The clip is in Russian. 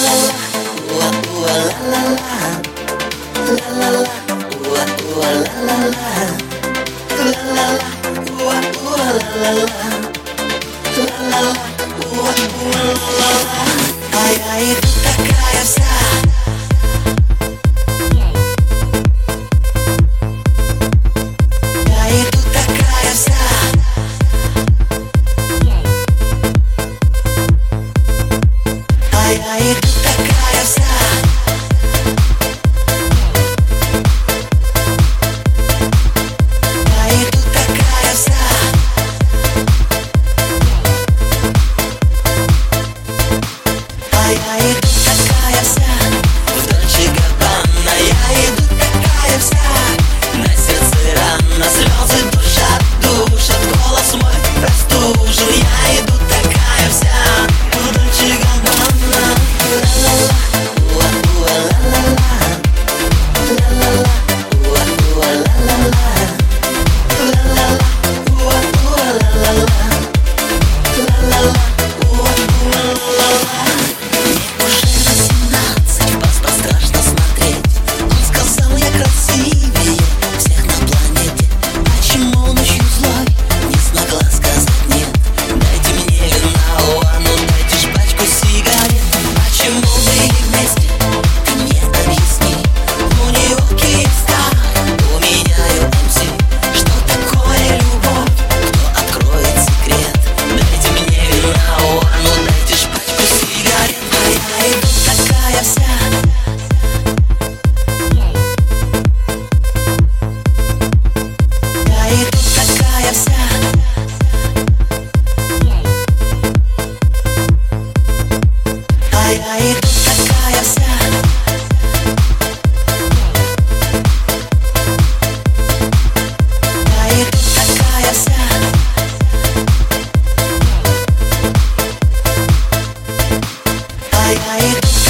А я иду такая вся. Я иду такая вся. А я иду такая вся. Я иду такая вся. Я иду такая вся, в Дольче Габбана. Я иду такая вся, на сердце рана, слезы душат, голос мой простужен. Я иду такая вся, в Дольче Габбана. Я иду такая вся. Я иду такая вся. А я иду.